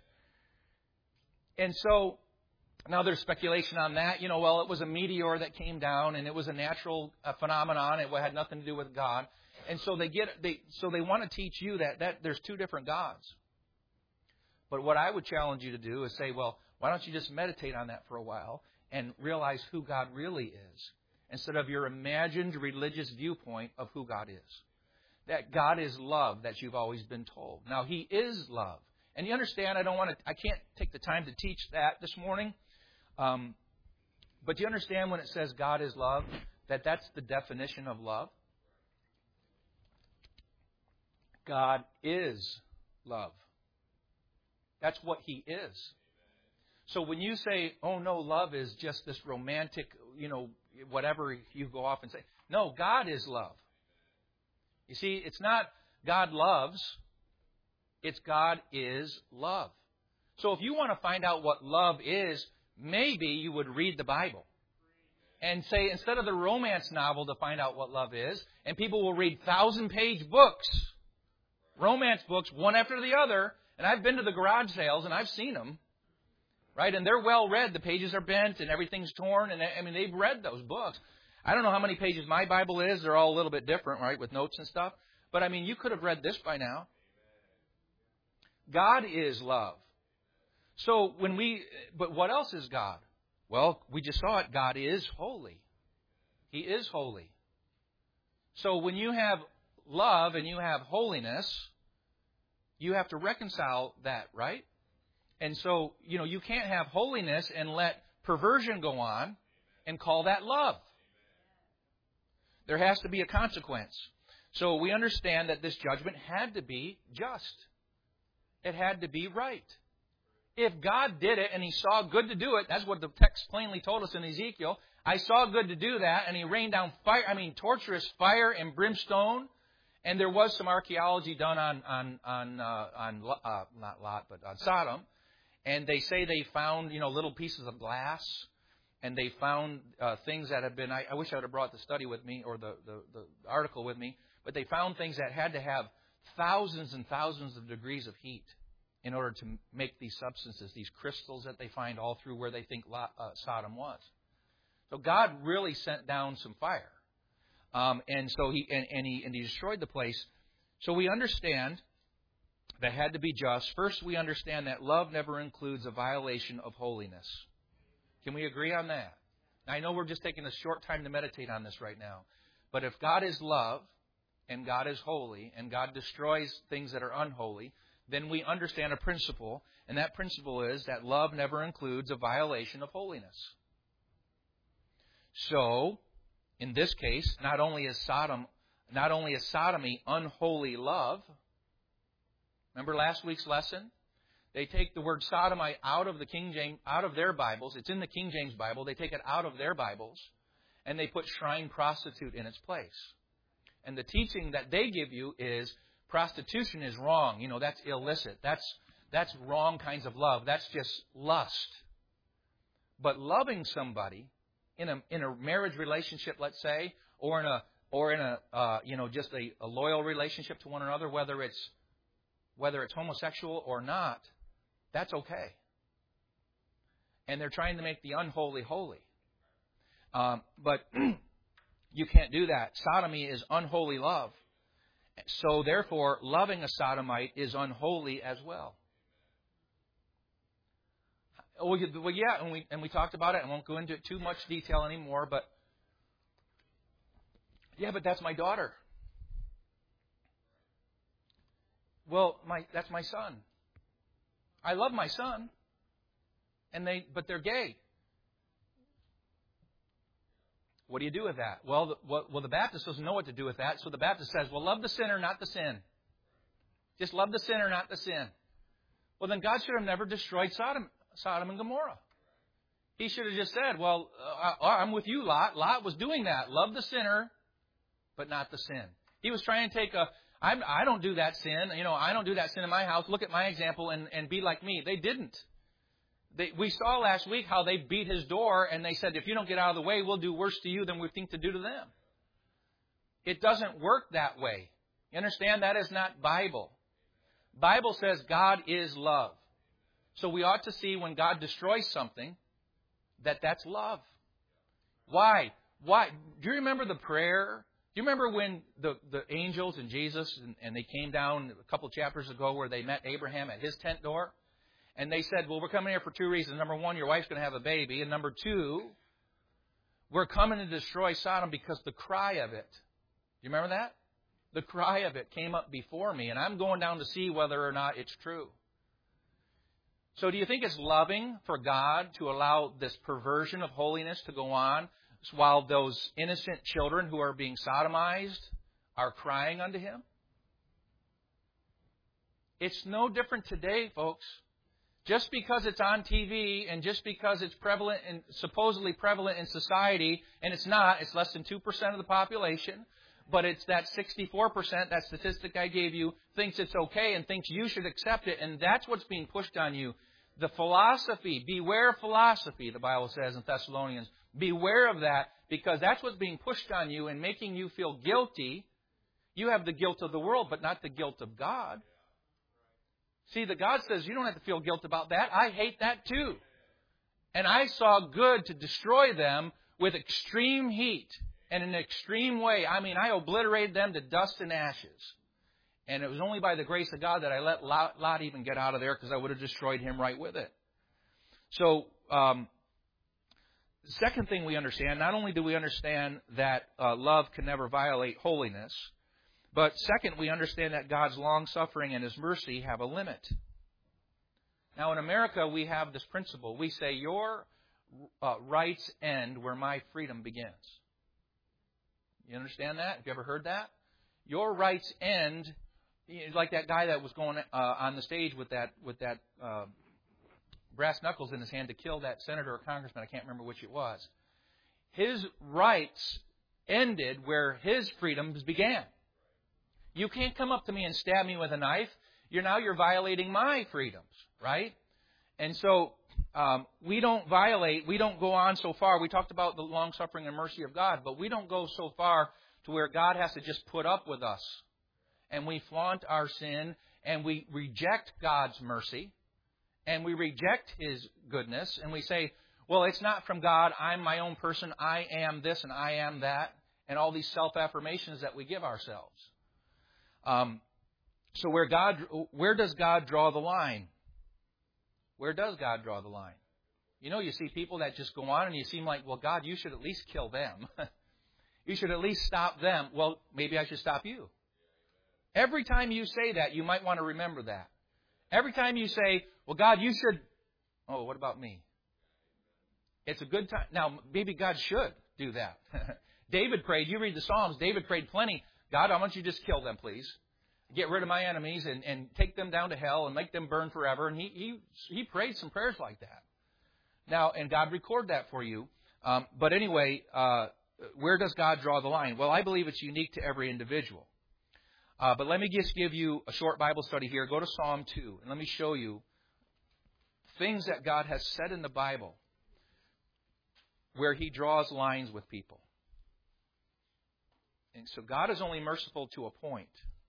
And so now there's speculation on that. Well, it was a meteor that came down, and it was a natural phenomenon. It had nothing to do with God. And so they want to teach you that there's two different gods. But what I would challenge you to do is say, well, why don't you just meditate on that for a while and realize who God really is instead of your imagined religious viewpoint of who God is. That God is love that you've always been told. Now, he is love. And you understand, I can't take the time to teach that this morning. But you understand when it says God is love, that's the definition of love? God is love. That's what he is. So when you say, oh no, love is just this romantic, whatever you go off and say. No, God is love. You see, it's not God loves, it's God is love. So if you want to find out what love is, maybe you would read the Bible. And say, instead of the romance novel to find out what love is, and people will read 1,000-page books, romance books, one after the other, and I've been to the garage sales and I've seen them, right? And they're well read. The pages are bent and everything's torn, and I mean, they've read those books. I don't know how many pages my Bible is. They're all a little bit different, right, with notes and stuff. But I mean, you could have read this by now. God is love. So but what else is God? Well, we just saw it. God is holy. He is holy. So when you have love and you have holiness, you have to reconcile that, right? And so, you can't have holiness and let perversion go on and call that love. There has to be a consequence. So we understand that this judgment had to be just. It had to be right. If God did it and He saw good to do it, that's what the text plainly told us in Ezekiel. I saw good to do that, and He rained down torturous fire and brimstone. And there was some archaeology done on not Lot, but on Sodom. And they say they found, little pieces of glass. And they found things that have been, I wish I would have brought the study with me or the article with me. But they found things that had to have thousands and thousands of degrees of heat in order to make these substances, these crystals that they find all through where they think Sodom was. So God really sent down some fire. And so he destroyed the place. So we understand that had to be just. First, we understand that love never includes a violation of holiness. Can we agree on that? Now, I know we're just taking a short time to meditate on this right now. But if God is love and God is holy and God destroys things that are unholy, then we understand a principle. And that principle is that love never includes a violation of holiness. So, in this case, not only is sodomy unholy love. Remember last week's lesson? They take the word sodomite out of the King James, out of their Bibles. It's in the King James Bible. They take it out of their Bibles, and they put shrine prostitute in its place. And the teaching that they give you is prostitution is wrong. That's illicit. That's wrong kinds of love. That's just lust. But loving somebody in a marriage relationship, let's say, or in a just a loyal relationship to one another, whether it's homosexual or not, that's okay. And they're trying to make the unholy holy. But you can't do that. Sodomy is unholy love. So therefore, loving a sodomite is unholy as well. Well, yeah, and we talked about it. I won't go into too much detail anymore, but that's my daughter. Well, that's my son. I love my son, but they're gay. What do you do with that? Well, the Baptist doesn't know what to do with that, so the Baptist says, well, love the sinner, not the sin. Just love the sinner, not the sin. Well, then God should have never destroyed Sodom and Gomorrah. He should have just said, well, I'm with you, Lot. Lot was doing that. Love the sinner, but not the sin. He was trying to take I don't do that sin. I don't do that sin in my house. Look at my example and be like me. They didn't. We saw last week how they beat his door and they said, if you don't get out of the way, we'll do worse to you than we think to do to them. It doesn't work that way. You understand? That is not Bible. Bible says God is love. So we ought to see when God destroys something that's love. Why? Do you remember the prayer? Do you remember when the angels and Jesus and they came down a couple chapters ago where they met Abraham at his tent door? And they said, well, we're coming here for two reasons. Number one, your wife's going to have a baby. And number two, we're coming to destroy Sodom because the cry of it. Do you remember that? The cry of it came up before me, and I'm going down to see whether or not it's true. So do you think it's loving for God to allow this perversion of holiness to go on while those innocent children who are being sodomized are crying unto Him? It's no different today, folks. Just because it's on TV and just because it's prevalent and supposedly prevalent in society, and it's not, it's less than 2% of the population. But it's that 64%, that statistic I gave you, thinks it's okay and thinks you should accept it. And that's what's being pushed on you. The philosophy, beware of philosophy, the Bible says in Thessalonians. Beware of that, because that's what's being pushed on you and making you feel guilty. You have the guilt of the world, but not the guilt of God. See, the God says you don't have to feel guilt about that. I hate that too. And I saw good to destroy them with extreme heat and in an extreme way. I mean, I obliterated them to dust and ashes. And it was only by the grace of God that I let Lot even get out of there, because I would have destroyed him right with it. So, the second thing we understand, not only do we understand that love can never violate holiness, but second, we understand that God's long-suffering and His mercy have a limit. Now, in America, we have this principle. We say, your rights end where my freedom begins. You understand that? Have you ever heard that? Your rights end, like that guy that was going on the stage with that brass knuckles in his hand to kill that senator or congressman. I can't remember which it was. His rights ended where his freedoms began. You can't come up to me and stab me with a knife. You're violating my freedoms, right? And so we don't go on so far. We talked about the long-suffering and mercy of God, but we don't go so far to where God has to just put up with us. And we flaunt our sin, and we reject God's mercy, and we reject His goodness, and we say, well, it's not from God. I'm my own person. I am this and I am that, and all these self-affirmations that we give ourselves. So where does God draw the line? Where does God draw the line? You see people that just go on and you seem like, well, God, you should at least kill them. You should at least stop them. Well, maybe I should stop you. Every time you say that, you might want to remember that. Every time you say, well, God, you should... Oh, what about me? It's a good time. Now, maybe God should do that. David prayed. You read the Psalms. David prayed plenty. God, I want you to just kill them, please. Get rid of my enemies and take them down to hell and make them burn forever. And he prayed some prayers like that. Now, and God recorded that for you. But anyway, where does God draw the line? Well, I believe it's unique to every individual. But let me just give you a short Bible study here. Go to Psalm 2, and let me show you things that God has said in the Bible where He draws lines with people. And so God is only merciful to a point.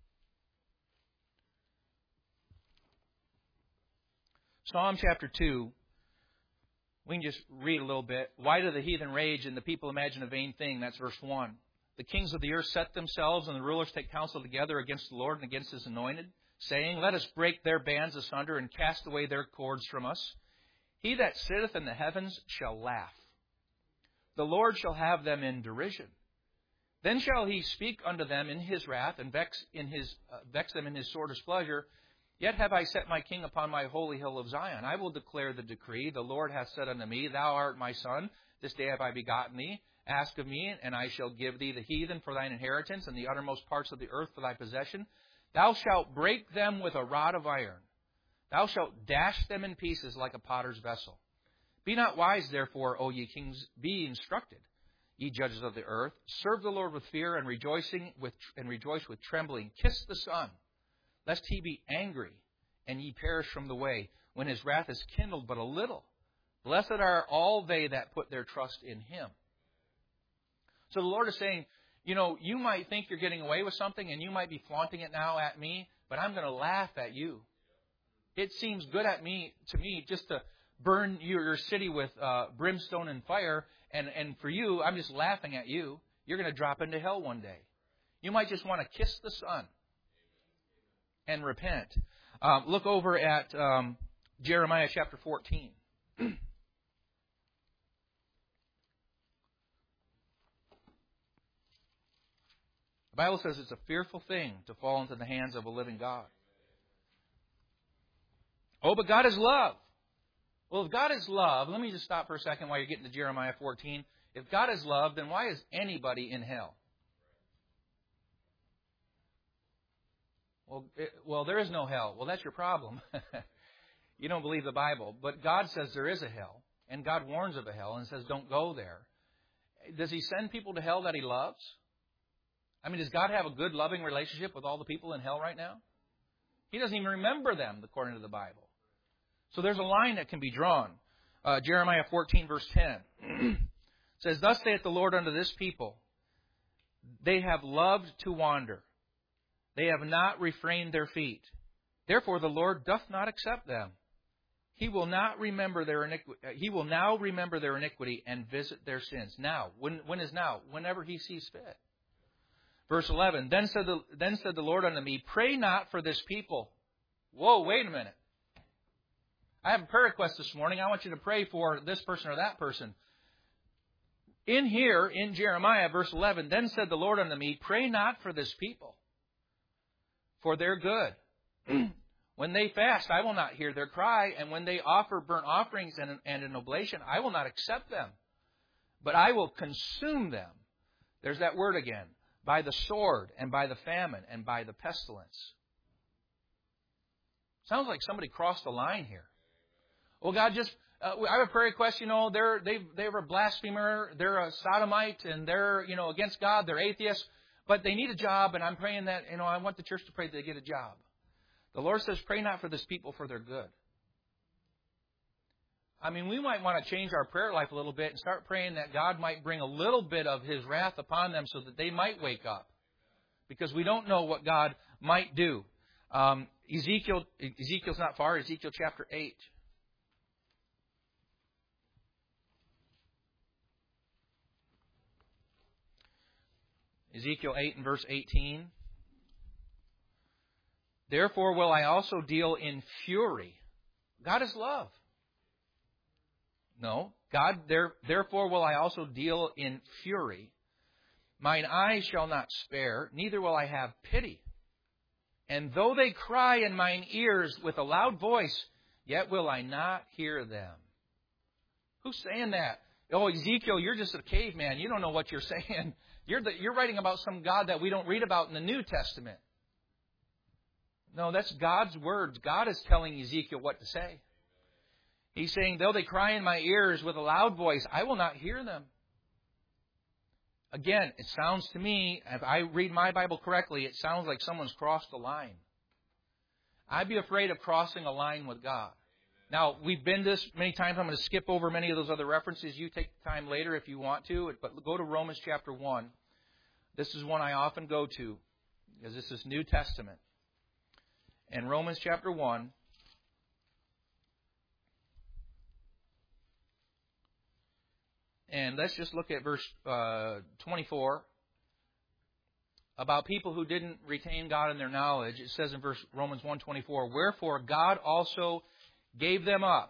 Psalm chapter 2, we can just read a little bit. Why do the heathen rage and the people imagine a vain thing? That's verse 1. The kings of the earth set themselves, and the rulers take counsel together against the Lord and against His anointed, saying, let us break their bands asunder and cast away their cords from us. He that sitteth in the heavens shall laugh. The Lord shall have them in derision. Then shall He speak unto them in His wrath, and vex them in His sore displeasure. Yet have I set my king upon my holy hill of Zion. I will declare the decree. The Lord hath said unto me, Thou art my son. This day have I begotten thee. Ask of me, and I shall give thee the heathen for thine inheritance, and the uttermost parts of the earth for thy possession. Thou shalt break them with a rod of iron. Thou shalt dash them in pieces like a potter's vessel. Be not wise, therefore, O ye kings, be instructed, ye judges of the earth. Serve the Lord with fear, and rejoice with trembling. Kiss the Son, lest He be angry, and ye perish from the way, when His wrath is kindled but a little. Blessed are all they that put their trust in Him. So the Lord is saying, you might think you're getting away with something, and you might be flaunting it now at me, but I'm going to laugh at you. It seems good to me just to burn your city with brimstone and fire, and for you, I'm just laughing at you. You're going to drop into hell one day. You might just want to kiss the Son and repent. Look over at Jeremiah chapter 14. The Bible says it's a fearful thing to fall into the hands of a living God. Oh, but God is love. Well, if God is love, let me just stop for a second while you're getting to Jeremiah 14. If God is love, then why is anybody in hell? Well, there is no hell. Well, that's your problem. You don't believe the Bible. But God says there is a hell, and God warns of a hell and says don't go there. Does He send people to hell that He loves? I mean, does God have a good, loving relationship with all the people in hell right now? He doesn't even remember them, according to the Bible. So there's a line that can be drawn. Jeremiah 14, verse 10 says, Thus saith the Lord unto this people, They have loved to wander. They have not refrained their feet. Therefore the Lord doth not accept them. He will not remember their iniquity. He will now remember their iniquity and visit their sins. Now, when is now? Whenever He sees fit. Verse 11, Then said the Lord unto me, Pray not for this people. Whoa, wait a minute. I have a prayer request this morning. I want you to pray for this person or that person. In here, in Jeremiah, verse 11, Then said the Lord unto me, Pray not for this people, for their good. When they fast, I will not hear their cry, and when they offer burnt offerings and an oblation, I will not accept them. But I will consume them. There's that word again. By the sword, and by the famine, and by the pestilence. Sounds like somebody crossed the line here. Well, God, I have a prayer request. They're a blasphemer, they're a sodomite, and they're against God. They're atheists, but they need a job, and I'm praying that I want the church to pray that they get a job. The Lord says, pray not for this people for their good. I mean, we might want to change our prayer life a little bit and start praying that God might bring a little bit of His wrath upon them so that they might wake up. Because we don't know what God might do. Ezekiel's not far. Ezekiel chapter 8. Ezekiel 8 and verse 18. Therefore will I also deal in fury. God is love. No, God, therefore will I also deal in fury. Mine eyes shall not spare, neither will I have pity. And though they cry in mine ears with a loud voice, yet will I not hear them. Who's saying that? Oh, Ezekiel, you're just a caveman. You don't know what you're saying. You're writing about some God that we don't read about in the New Testament. No, that's God's words. God is telling Ezekiel what to say. He's saying, though they cry in my ears with a loud voice, I will not hear them. Again, it sounds to me, if I read my Bible correctly, it sounds like someone's crossed the line. I'd be afraid of crossing a line with God. Now, we've been to this many times. I'm going to skip over many of those other references. You take the time later if you want to. But go to Romans chapter 1. This is one I often go to because this is New Testament. And Romans chapter 1. And let's just look at verse 24. About people who didn't retain God in their knowledge. It says in Romans 1:24, Wherefore God also gave them up.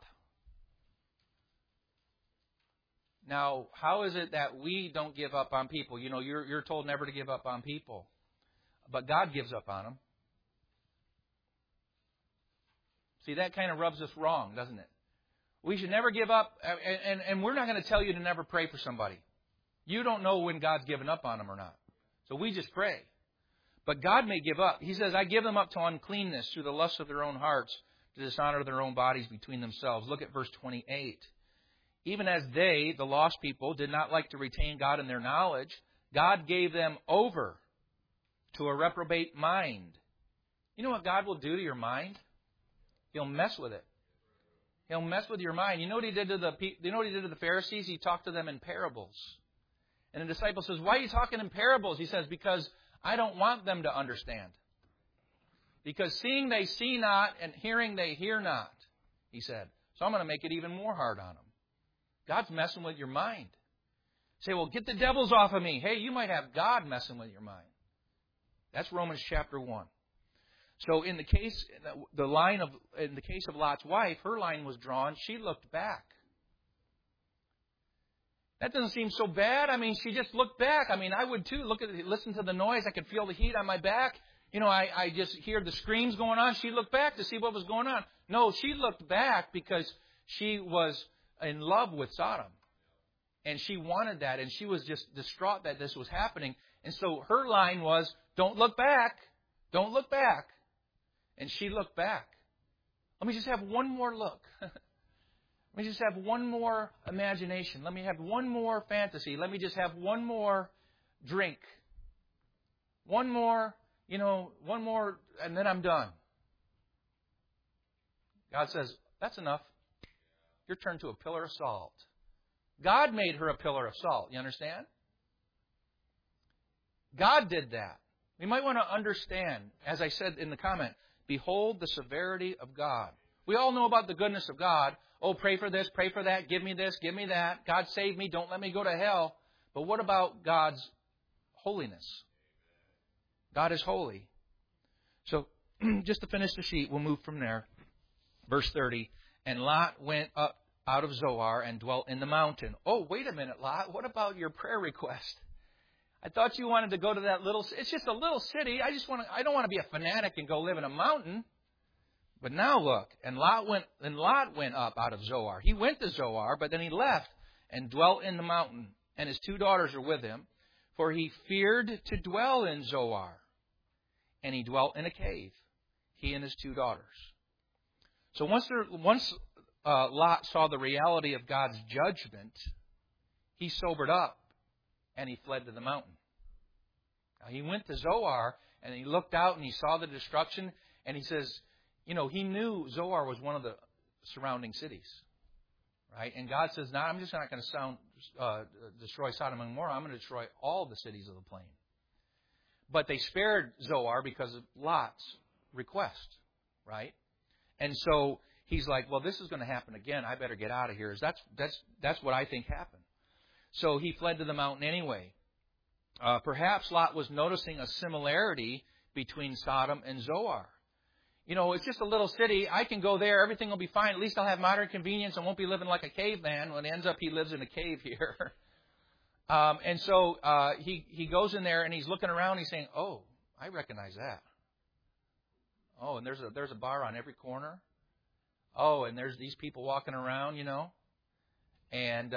Now, how is it that we don't give up on people? You're told never to give up on people. But God gives up on them. See, that kind of rubs us wrong, doesn't it? We should never give up, and we're not going to tell you to never pray for somebody. You don't know when God's given up on them or not. So we just pray. But God may give up. He says, I give them up to uncleanness through the lust of their own hearts, to dishonor their own bodies between themselves. Look at verse 28. Even as they, the lost people, did not like to retain God in their knowledge, God gave them over to a reprobate mind. You know what God will do to your mind? He'll mess with it. He'll mess with your mind. You know what He did to the Pharisees? He talked to them in parables. And the disciple says, why are you talking in parables? He says, because I don't want them to understand. Because seeing they see not, and hearing they hear not, He said. So I'm going to make it even more hard on them. God's messing with your mind. You say, well, get the devils off of me. Hey, you might have God messing with your mind. That's Romans chapter 1. So in the case of Lot's wife, her line was drawn. She looked back. That doesn't seem so bad. I mean, she just looked back. I mean, I would too. Listen to the noise. I could feel the heat on my back. I just hear the screams going on. She looked back to see what was going on. No, she looked back because she was in love with Sodom. And she wanted that. And she was just distraught that this was happening. And so her line was, don't look back. Don't look back. And she looked back. Let me just have one more look. Let me just have one more imagination. Let me have one more fantasy. Let me just have one more drink. One more, and then I'm done. God says, that's enough. You're turned to a pillar of salt. God made her a pillar of salt. You understand? God did that. We might want to understand, as I said in the comment, behold the severity of God. We all know about the goodness of God. Oh, pray for this, pray for that, give me this, give me that. God save me, don't let me go to hell. But what about God's holiness? God is holy. So, just to finish the sheet, we'll move from there. Verse 30, and Lot went up out of Zoar and dwelt in the mountain. Oh, wait a minute, Lot. What about your prayer request? I thought you wanted to go to that it's just a little city. I don't want to be a fanatic and go live in a mountain. But now look, and Lot went up out of Zoar. He went to Zoar, but then he left and dwelt in the mountain. And his 2 daughters are with him, for he feared to dwell in Zoar. And he dwelt in a cave, he and his 2 daughters. So once Lot saw the reality of God's judgment, he sobered up and he fled to the mountain. Now, he went to Zoar and he looked out and he saw the destruction, and he says, he knew Zoar was one of the surrounding cities, right? And God says, "No, I'm just not going to destroy Sodom and Gomorrah. I'm going to destroy all the cities of the plain." But they spared Zoar because of Lot's request, right? And so he's like, "Well, this is going to happen again. I better get out of here." That's what I think happened. So he fled to the mountain anyway. Perhaps Lot was noticing a similarity between Sodom and Zoar. It's just a little city. I can go there. Everything will be fine. At least I'll have modern convenience. I won't be living like a caveman. When it ends up, he lives in a cave here. And so he goes in there and he's looking around. He's saying, "Oh, I recognize that. Oh, and there's a bar on every corner. Oh, and there's these people walking around, And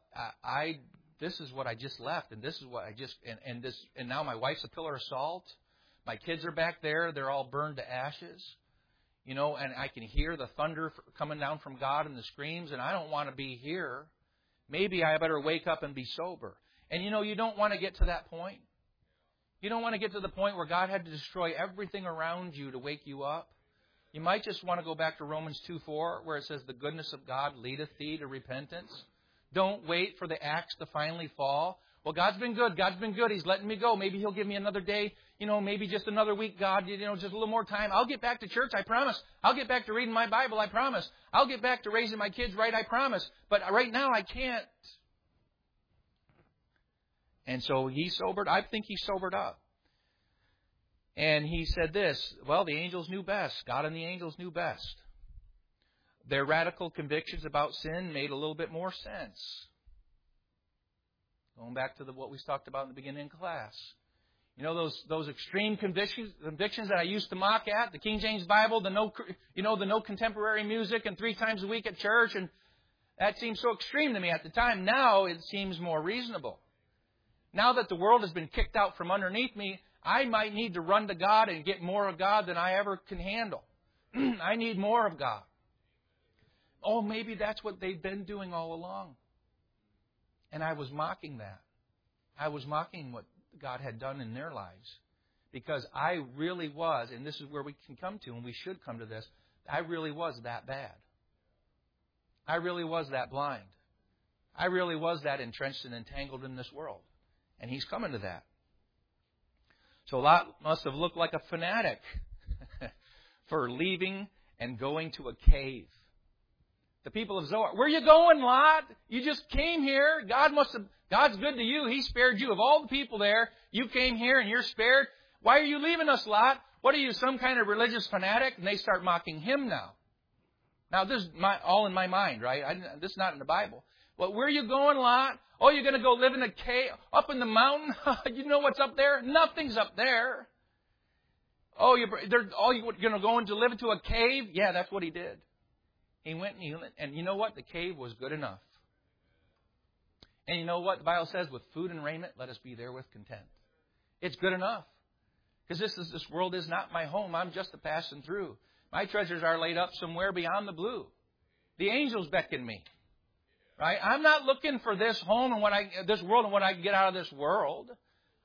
this is what I just left, and this is what I just and now my wife's a pillar of salt. My kids are back there; they're all burned to ashes, and I can hear the thunder coming down from God and the screams, and I don't want to be here. Maybe I better wake up and be sober." And you don't want to get to that point. You don't want to get to the point where God had to destroy everything around you to wake you up. You might just want to go back to Romans 2:4, where it says, "The goodness of God leadeth thee to repentance." Don't wait for the axe to finally fall. Well, God's been good. God's been good. He's letting me go. Maybe He'll give me another day. Maybe just another week, God, just a little more time. I'll get back to church, I promise. I'll get back to reading my Bible, I promise. I'll get back to raising my kids right, I promise. But right now, I can't. And so I think he sobered up. And he said this, well, the angels knew best. God and the angels knew best. Their radical convictions about sin made a little bit more sense. Going back to what we talked about in the beginning of class. Those extreme convictions that I used to mock at, the King James Bible, the no contemporary music and 3 times a week at church, and that seemed so extreme to me at the time. Now it seems more reasonable. Now that the world has been kicked out from underneath me, I might need to run to God and get more of God than I ever can handle. I need more of God. Oh, maybe that's what they've been doing all along. And I was mocking that. I was mocking what God had done in their lives. Because I really was, and this is where we can come to, and we should come to this, I really was that bad. I really was that blind. I really was that entrenched and entangled in this world. And he's coming to that. So Lot must have looked like a fanatic for leaving and going to a cave. The people of Zoar, where are you going, Lot? You just came here. God's good to you. He spared you. Of all the people there, you came here and you're spared. Why are you leaving us, Lot? What are you, some kind of religious fanatic? And they start mocking him now. Now, this is all in my mind, right? This is not in the Bible. Well, where are you going, Lot? Oh, you're going to go live in a cave up in the mountain? You know what's up there? Nothing's up there. Oh, you're going to go into live into a cave? Yeah, that's what he did. He went and you know what? The cave was good enough. And you know what? The Bible says, with food and raiment, let us be there with content. It's good enough. Because this world is not my home. I'm just a passing through. My treasures are laid up somewhere beyond the blue. The angels beckon me. Right? I'm not looking for this home and this world and what I can get out of this world.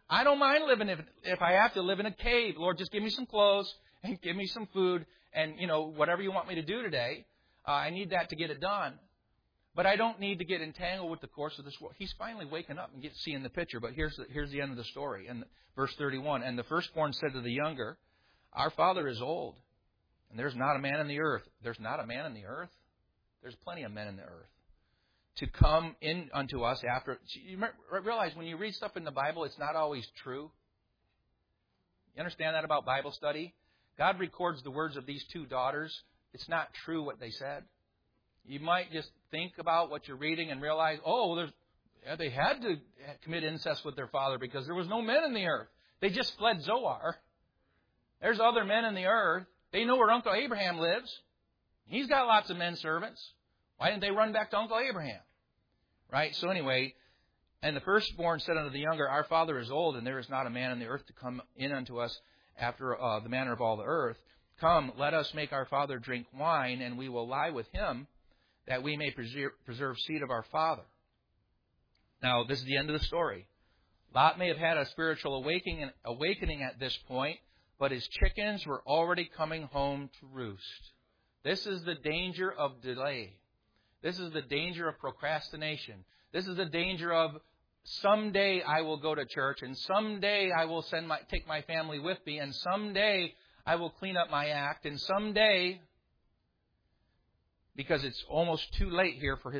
I don't mind living if I have to live in a cave. Lord, just give me some clothes and give me some food and, whatever you want me to do today. I need that to get it done. But I don't need to get entangled with the course of this world. He's finally waking up and seeing the picture. But here's the end of the story. And verse 31, and the firstborn said to the younger, our father is old, and there's not a man in the earth. There's not a man in the earth? There's plenty of men in the earth. To come in unto us after. You realize when you read stuff in the Bible, it's not always true. You understand that about Bible study? God records the words of these two daughters. It's not true what they said. You might just think about what you're reading and realize, they had to commit incest with their father because there was no men in the earth. They just fled Zoar. There's other men in the earth. They know where Uncle Abraham lives. He's got lots of men servants. Why didn't they run back to Uncle Abraham? Right? So anyway, and the firstborn said unto the younger, our father is old, and there is not a man in the earth to come in unto us after the manner of all the earth. Come, let us make our father drink wine, and we will lie with him, that we may preserve seed of our father. Now, this is the end of the story. Lot may have had a spiritual awakening at this point, but his chickens were already coming home to roost. This is the danger of delay. This is the danger of procrastination. This is the danger of someday I will go to church, and someday I will take my family with me, and someday I will clean up my act, and someday, because it's almost too late here for his